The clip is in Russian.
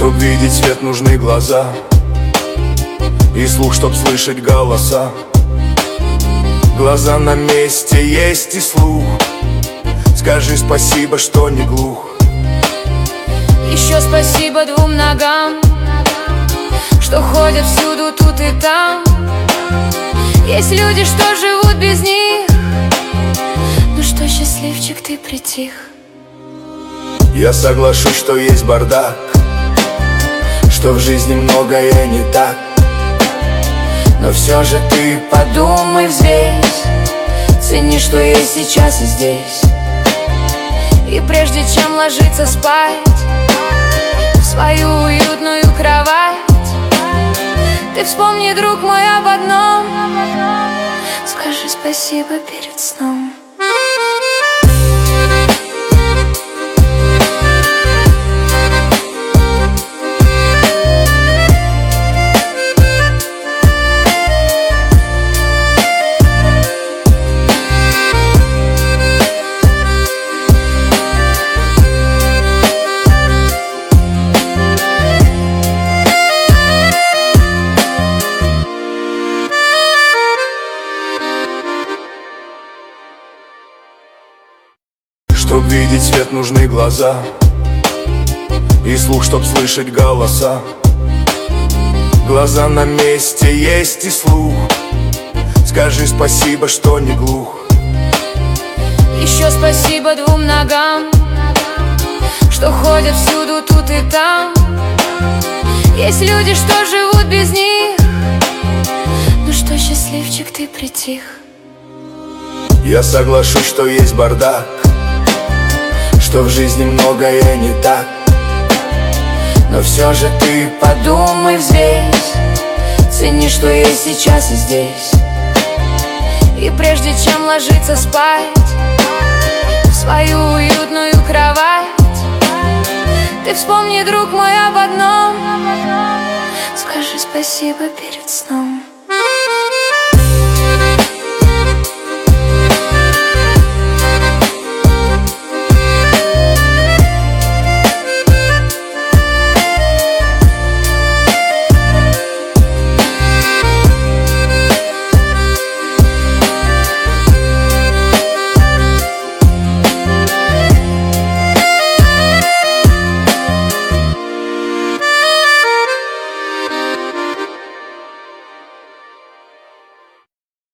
Чтоб видеть свет, нужны глаза, и слух, чтоб слышать голоса. Глаза на месте, есть и слух. Скажи спасибо, что не глух. Еще спасибо двум ногам, что ходят всюду, тут и там. Есть люди, что живут без них. Ну что, счастливчик, ты притих. Я соглашусь, что есть бардак, что в жизни многое не так. Но все же ты подумай, взвесь, цени, что есть сейчас и здесь. И прежде чем ложиться спать в свою уютную кровать, ты вспомни, друг мой, об одном. Скажи спасибо перед сном. Чтоб видеть свет, нужны глаза, и слух, чтоб слышать голоса. Глаза на месте, есть и слух. Скажи спасибо, что не глух. Еще спасибо двум ногам, что ходят всюду, тут и там. Есть люди, что живут без них. Ну что, счастливчик, ты притих. Я соглашусь, что есть бардак, что в жизни многое не так. Но все же ты подумай, взвесь, цени, что есть сейчас и здесь. И прежде чем ложиться спать в свою уютную кровать, ты вспомни, друг мой, об одном. Скажи спасибо перед сном.